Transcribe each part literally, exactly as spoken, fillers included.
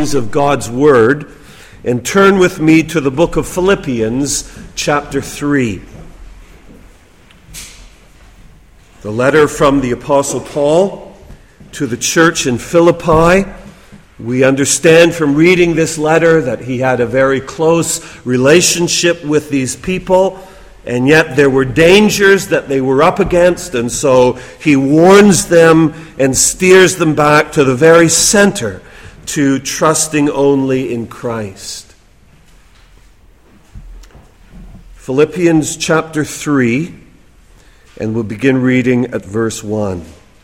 copies of God's Word and turn with me to the book of Philippians, chapter three. The letter from the Apostle Paul to the church in Philippi. We understand from reading this letter that he had a very close relationship with these people, and yet there were dangers that they were up against, and so he warns them and steers them back to the very center, to trusting only in Christ. Philippians chapter three, and we'll begin reading at verse one.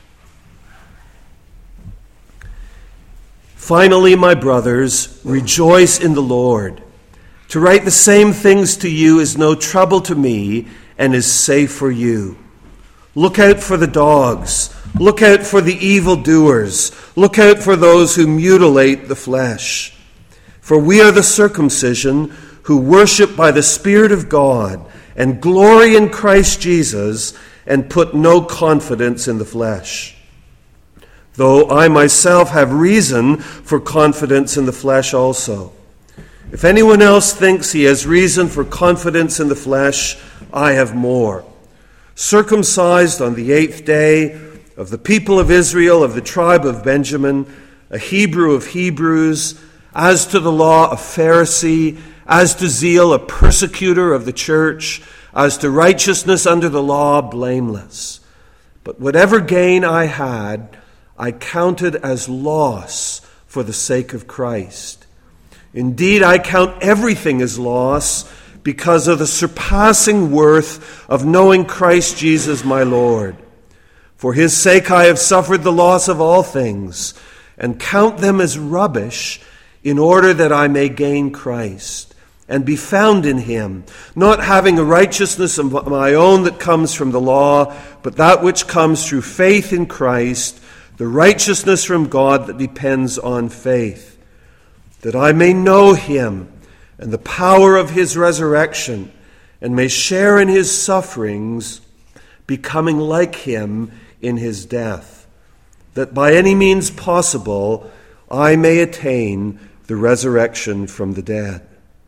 Finally, my brothers, rejoice in the Lord. To write the same things to you is no trouble to me and is safe for you. Look out for the dogs. Look out for the evildoers. Look out for those who mutilate the flesh. For we are the circumcision who worship by the Spirit of God and glory in Christ Jesus and put no confidence in the flesh. Though I myself have reason for confidence in the flesh also. If anyone else thinks he has reason for confidence in the flesh, I have more. Circumcised on the eighth day, of the people of Israel, of the tribe of Benjamin, a Hebrew of Hebrews, as to the law, a Pharisee, as to zeal, a persecutor of the church, as to righteousness under the law, blameless. But whatever gain I had, I counted as loss for the sake of Christ. Indeed, I count everything as loss because of the surpassing worth of knowing Christ Jesus my Lord. For his sake I have suffered the loss of all things, and count them as rubbish, in order that I may gain Christ, and be found in him, not having a righteousness of my own that comes from the law, but that which comes through faith in Christ, the righteousness from God that depends on faith. That I may know him and the power of his resurrection, and may share in his sufferings, becoming like him in his death, that by any means possible I may attain the resurrection from the dead.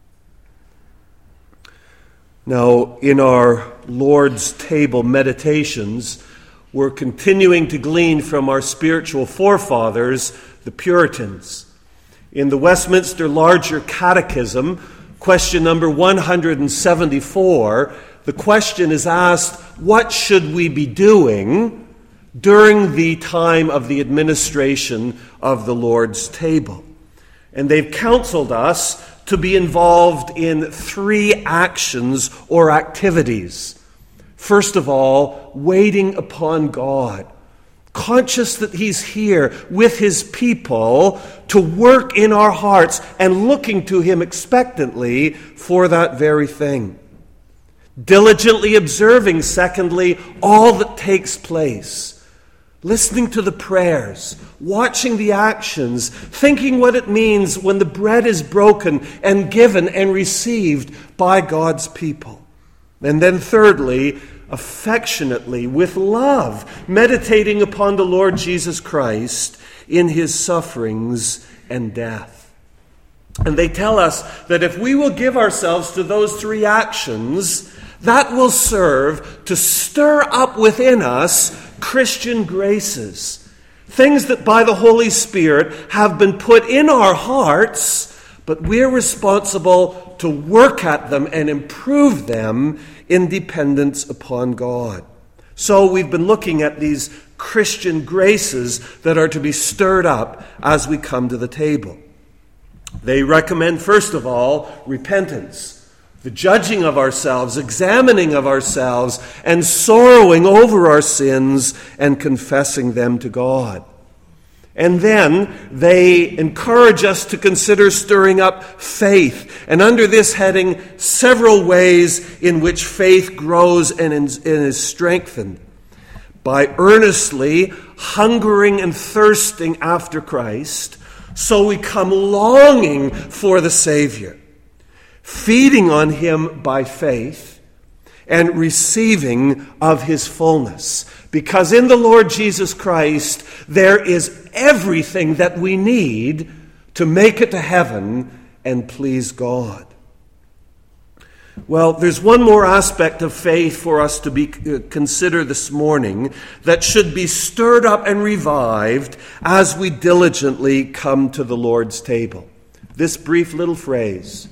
Now, in our Lord's table meditations, we're continuing to glean from our spiritual forefathers, the Puritans. In the Westminster Larger Catechism, question number one hundred seventy-four, the question is asked, what should we be doing during the time of the administration of the Lord's table? And they've counseled us to be involved in three actions or activities. First of all, waiting upon God. Conscious that he's here with his people to work in our hearts and looking to him expectantly for that very thing. Diligently observing, secondly, all that takes place. Listening to the prayers, watching the actions, thinking what it means when the bread is broken and given and received by God's people. And then thirdly, affectionately, with love, meditating upon the Lord Jesus Christ in his sufferings and death. And they tell us that if we will give ourselves to those three actions, that will serve to stir up within us Christian graces, things that by the Holy Spirit have been put in our hearts, but we're responsible to work at them and improve them in dependence upon God. So we've been looking at these Christian graces that are to be stirred up as we come to the table. They recommend, first of all, repentance, the judging of ourselves, examining of ourselves, and sorrowing over our sins and confessing them to God. And then they encourage us to consider stirring up faith. And under this heading, several ways in which faith grows and is strengthened. By earnestly hungering and thirsting after Christ, so we come longing for the Savior. Feeding on him by faith and receiving of his fullness. Because in the Lord Jesus Christ, there is everything that we need to make it to heaven and please God. Well, there's one more aspect of faith for us to be uh, consider this morning that should be stirred up and revived as we diligently come to the Lord's table. This brief little phrase,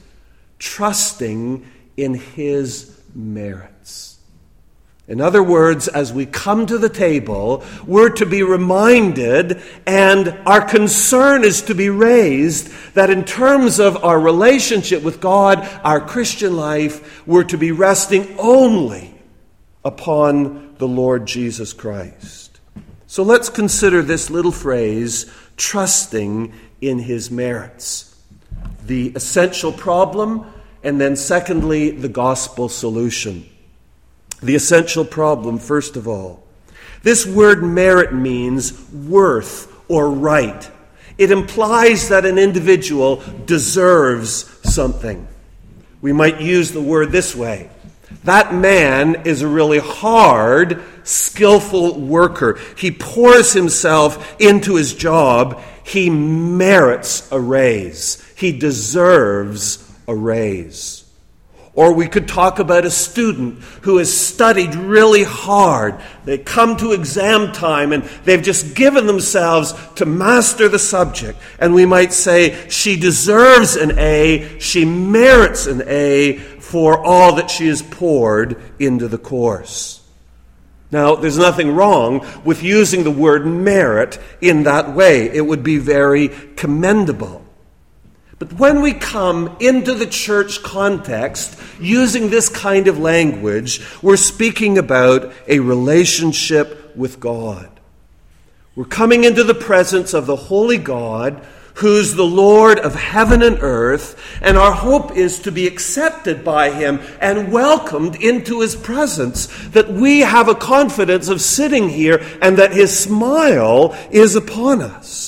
trusting in his merits. In other words, as we come to the table, we're to be reminded, and our concern is to be raised, that in terms of our relationship with God, our Christian life, we're to be resting only upon the Lord Jesus Christ. So let's consider this little phrase, trusting in his merits. The essential problem, and then secondly, the gospel solution. The essential problem, first of all. This word merit means worth or right. It implies that an individual deserves something. We might use the word this way. That man is a really hard, skillful worker. He pours himself into his job. He merits a raise. He deserves a raise. Or we could talk about a student who has studied really hard. They come to exam time and they've just given themselves to master the subject. And we might say, she deserves an A, she merits an A for all that she has poured into the course. Now, there's nothing wrong with using the word merit in that way. It would be very commendable. But when we come into the church context using this kind of language, we're speaking about a relationship with God. We're coming into the presence of the holy God, who's the Lord of heaven and earth, and our hope is to be accepted by him and welcomed into his presence, that we have a confidence of sitting here and that his smile is upon us.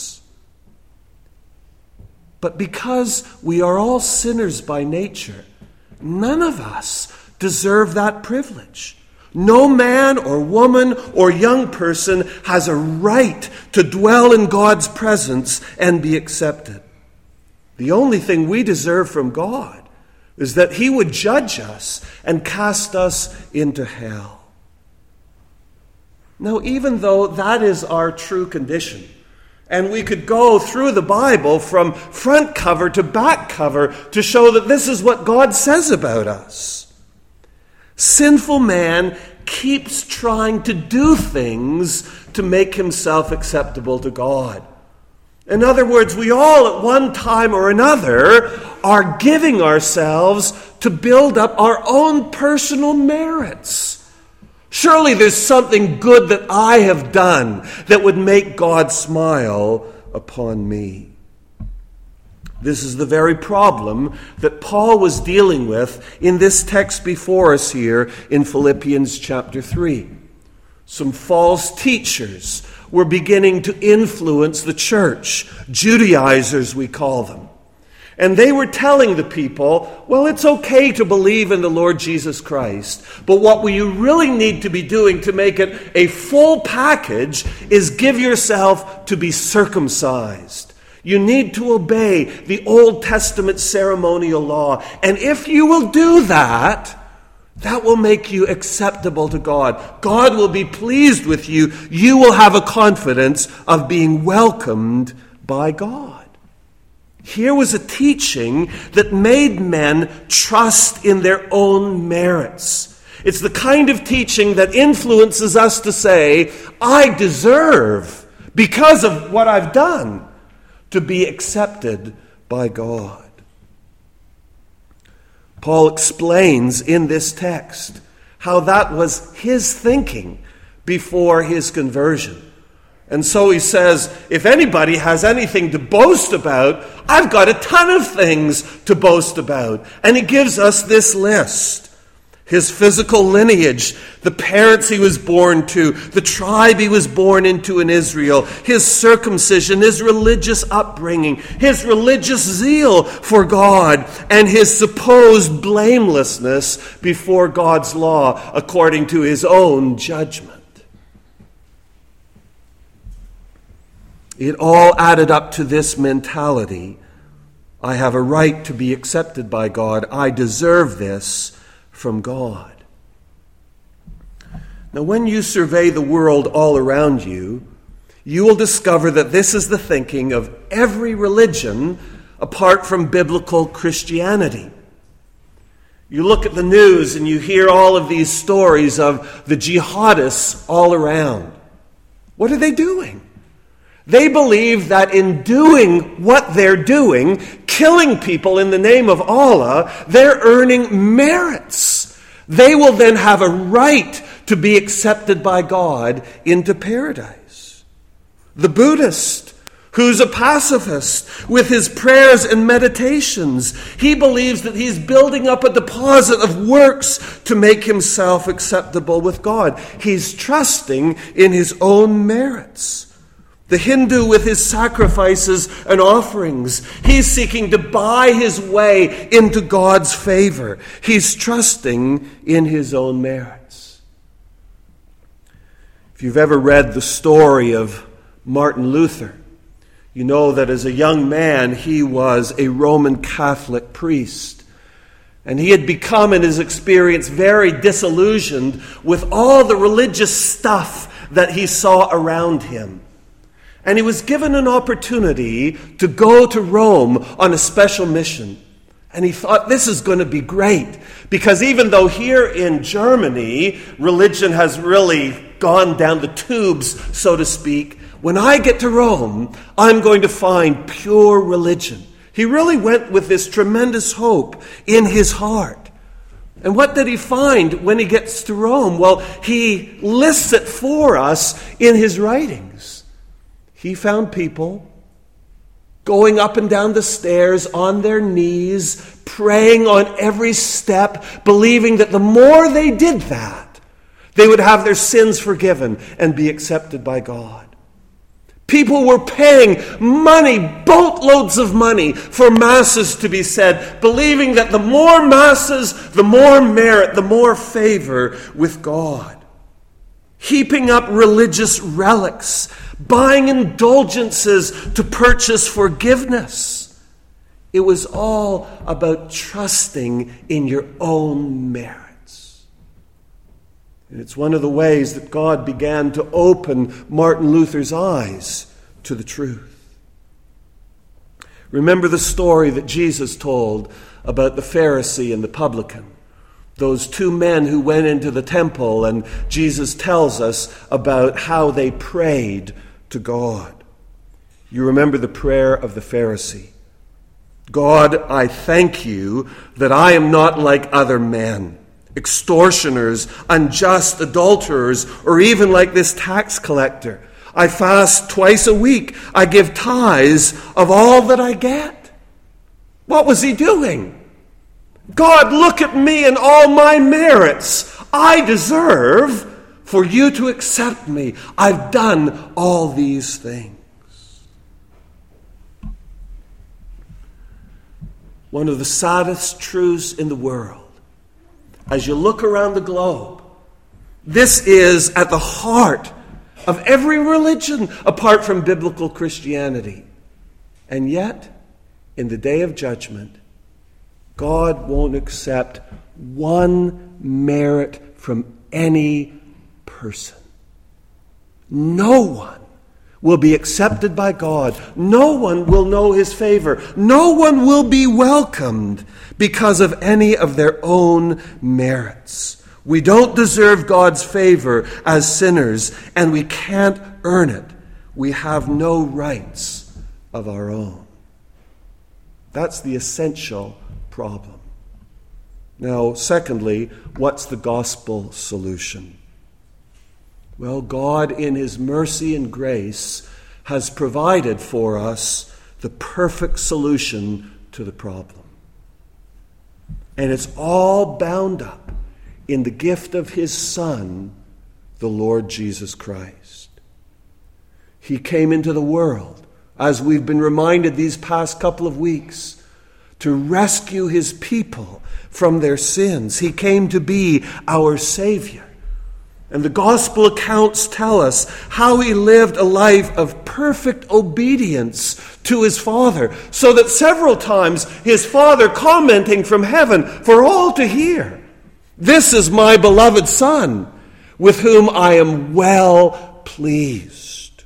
But because we are all sinners by nature, none of us deserve that privilege. No man or woman or young person has a right to dwell in God's presence and be accepted. The only thing we deserve from God is that he would judge us and cast us into hell. Now, even though that is our true condition, and we could go through the Bible from front cover to back cover to show that this is what God says about us, sinful man keeps trying to do things to make himself acceptable to God. In other words, we all at one time or another are giving ourselves to build up our own personal merits. Surely there's something good that I have done that would make God smile upon me. This is the very problem that Paul was dealing with in this text before us here in Philippians chapter three. Some false teachers were beginning to influence the church, Judaizers we call them. And they were telling the people, well, it's okay to believe in the Lord Jesus Christ, but what you really need to be doing to make it a full package is give yourself to be circumcised. You need to obey the Old Testament ceremonial law. And if you will do that, that will make you acceptable to God. God will be pleased with you. You will have a confidence of being welcomed by God. Here was a teaching that made men trust in their own merits. It's the kind of teaching that influences us to say, I deserve, because of what I've done, to be accepted by God. Paul explains in this text how that was his thinking before his conversion. And so he says, if anybody has anything to boast about, I've got a ton of things to boast about. And he gives us this list. His physical lineage, the parents he was born to, the tribe he was born into in Israel, his circumcision, his religious upbringing, his religious zeal for God, and his supposed blamelessness before God's law according to his own judgment. It all added up to this mentality I have a right to be accepted by God. I deserve this from God. Now, when you survey the world all around you, you will discover that this is the thinking of every religion apart from biblical Christianity. You look at the news and you hear all of these stories of the jihadists all around. What are they doing? They believe that in doing what they're doing, killing people in the name of Allah, they're earning merits. They will then have a right to be accepted by God into paradise. The Buddhist, who's a pacifist with his prayers and meditations, he believes that he's building up a deposit of works to make himself acceptable with God. He's trusting in his own merits. The Hindu with his sacrifices and offerings, he's seeking to buy his way into God's favor. He's trusting in his own merits. If you've ever read the story of Martin Luther, you know that as a young man, he was a Roman Catholic priest. And he had become, in his experience, very disillusioned with all the religious stuff that he saw around him. And he was given an opportunity to go to Rome on a special mission. And he thought, this is going to be great. Because even though here in Germany, religion has really gone down the tubes, so to speak, when I get to Rome, I'm going to find pure religion. He really went with this tremendous hope in his heart. And what did he find when he gets to Rome? Well, he lists it for us in his writings. He found people going up and down the stairs on their knees, praying on every step, believing that the more they did that, they would have their sins forgiven and be accepted by God. People were paying money, boatloads of money, for masses to be said, believing that the more masses, the more merit, the more favor with God. Heaping up religious relics, buying indulgences to purchase forgiveness. It was all about trusting in your own merits. And it's one of the ways that God began to open Martin Luther's eyes to the truth. Remember the story that Jesus told about the Pharisee and the publican. Those two men who went into the temple, and Jesus tells us about how they prayed to God. You remember the prayer of the Pharisee. God, I thank you that I am not like other men, extortioners, unjust adulterers, or even like this tax collector. I fast twice a week. I give tithes of all that I get. What was he doing? God, look at me and all my merits. I deserve for you to accept me. I've done all these things. One of the saddest truths in the world, as you look around the globe, this is at the heart of every religion apart from biblical Christianity. And yet, in the day of judgment, God won't accept one merit from any person. No one will be accepted by God. No one will know his favor. No one will be welcomed because of any of their own merits. We don't deserve God's favor as sinners, and we can't earn it. We have no rights of our own. That's the essential problem. Now, secondly, what's the gospel solution? Well, God, in his mercy and grace, has provided for us the perfect solution to the problem. And it's all bound up in the gift of his Son, the Lord Jesus Christ. He came into the world, as we've been reminded these past couple of weeks, to rescue his people from their sins. He came to be our Savior. And the gospel accounts tell us how he lived a life of perfect obedience to his Father, so that several times his Father commenting from heaven for all to hear, "This is my beloved Son, with whom I am well pleased."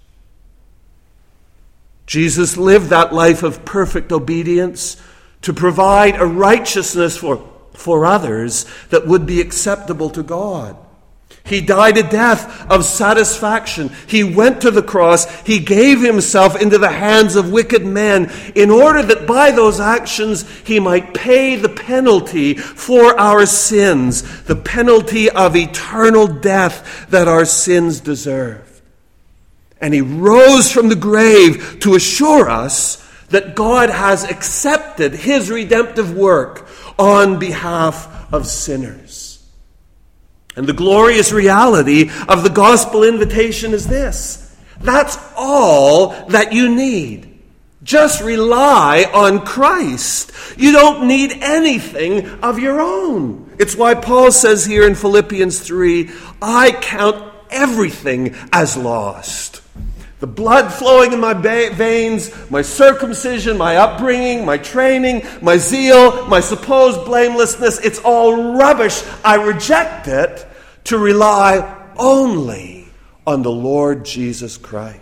Jesus lived that life of perfect obedience to provide a righteousness for, for others that would be acceptable to God. He died a death of satisfaction. He went to the cross. He gave himself into the hands of wicked men in order that by those actions he might pay the penalty for our sins, the penalty of eternal death that our sins deserve. And he rose from the grave to assure us that God has accepted his redemptive work on behalf of sinners. And the glorious reality of the gospel invitation is this: that's all that you need. Just rely on Christ. You don't need anything of your own. It's why Paul says here in Philippians three, "I count everything as lost." The blood flowing in my veins, my circumcision, my upbringing, my training, my zeal, my supposed blamelessness, it's all rubbish. I reject it to rely only on the Lord Jesus Christ.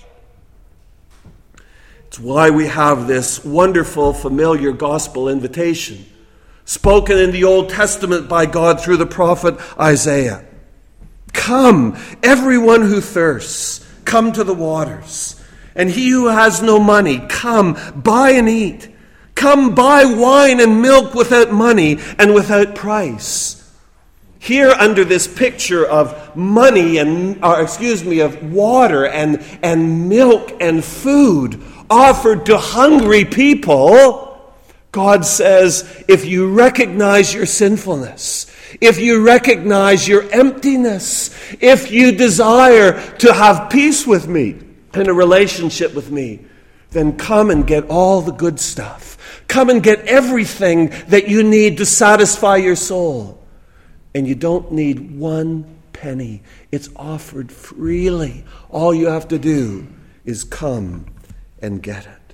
It's why we have this wonderful, familiar gospel invitation spoken in the Old Testament by God through the prophet Isaiah. "Come, everyone who thirsts, come to the waters. And he who has no money, come, buy and eat. Come, buy wine and milk without money and without price." Here, under this picture of money and, or excuse me, of water and, and milk and food offered to hungry people, God says, if you recognize your sinfulness, if you recognize your emptiness, if you desire to have peace with me and a relationship with me, then come and get all the good stuff. Come and get everything that you need to satisfy your soul. And you don't need one penny. It's offered freely. All you have to do is come and get it.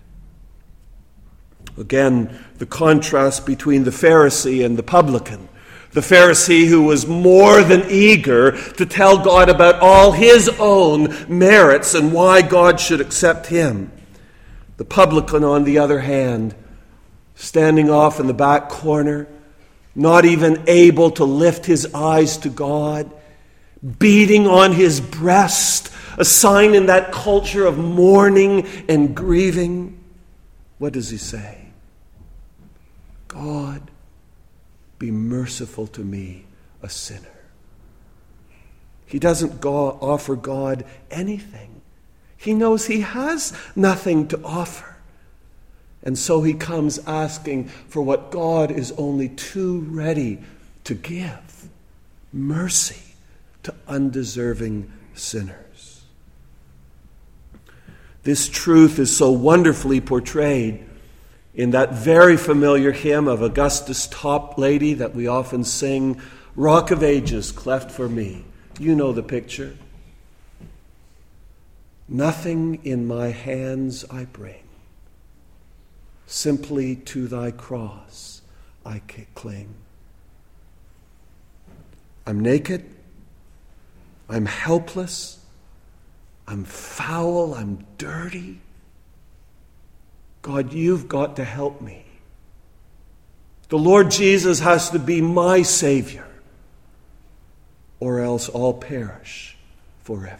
Again, the contrast between the Pharisee and the publican. The Pharisee who was more than eager to tell God about all his own merits and why God should accept him. The publican, on the other hand, standing off in the back corner, not even able to lift his eyes to God, beating on his breast, a sign in that culture of mourning and grieving. What does he say? "God, be merciful to me, a sinner." He doesn't go- offer God anything. He knows he has nothing to offer. And so he comes asking for what God is only too ready to give: mercy to undeserving sinners. This truth is so wonderfully portrayed in that very familiar hymn of Augustus Toplady that we often sing, "Rock of Ages, cleft for me." You know the picture. "Nothing in my hands I bring. Simply to thy cross I cling. I'm naked. I'm helpless. I'm foul. I'm dirty. God, you've got to help me. The Lord Jesus has to be my Savior, or else all perish forever."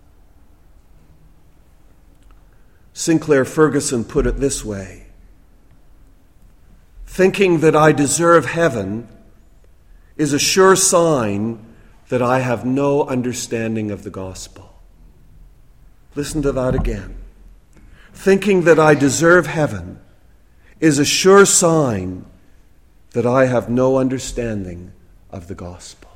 Sinclair Ferguson put it this way: "Thinking that I deserve heaven is a sure sign that I have no understanding of the gospel." Listen to that again. Thinking that I deserve heaven is a sure sign that I have no understanding of the gospel.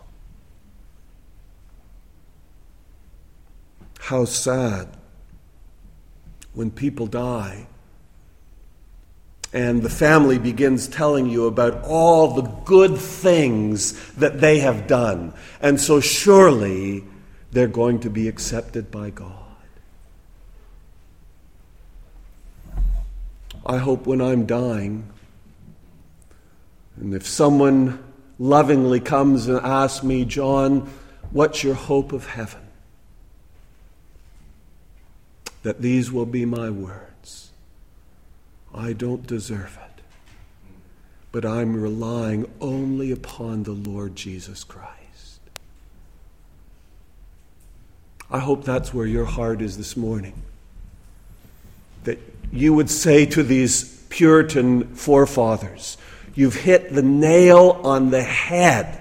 How sad when people die and the family begins telling you about all the good things that they have done. And so surely they're going to be accepted by God. I hope when I'm dying, and if someone lovingly comes and asks me, John, what's your hope of heaven? That these will be my words. I don't deserve it, but I'm relying only upon the Lord Jesus Christ. I hope that's where your heart is this morning. That you would say to these Puritan forefathers, you've hit the nail on the head.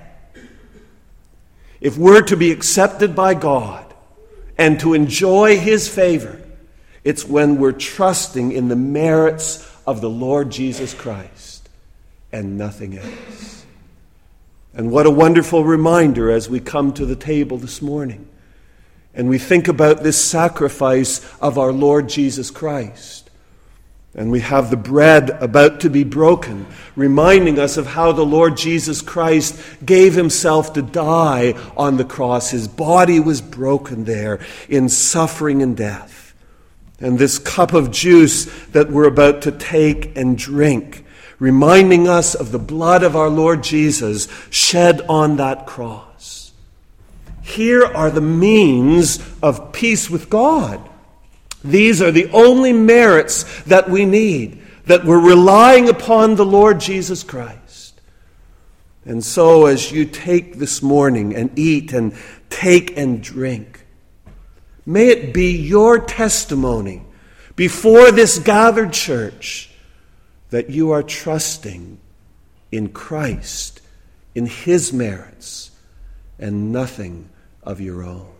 If we're to be accepted by God and to enjoy His favor, it's when we're trusting in the merits of the Lord Jesus Christ and nothing else. And what a wonderful reminder as we come to the table this morning and we think about this sacrifice of our Lord Jesus Christ. And we have the bread about to be broken, reminding us of how the Lord Jesus Christ gave Himself to die on the cross. His body was broken there in suffering and death. And this cup of juice that we're about to take and drink, reminding us of the blood of our Lord Jesus shed on that cross. Here are the means of peace with God. These are the only merits that we need, that we're relying upon the Lord Jesus Christ. And so as you take this morning and eat and take and drink, may it be your testimony before this gathered church that you are trusting in Christ, in His merits, and nothing of your own.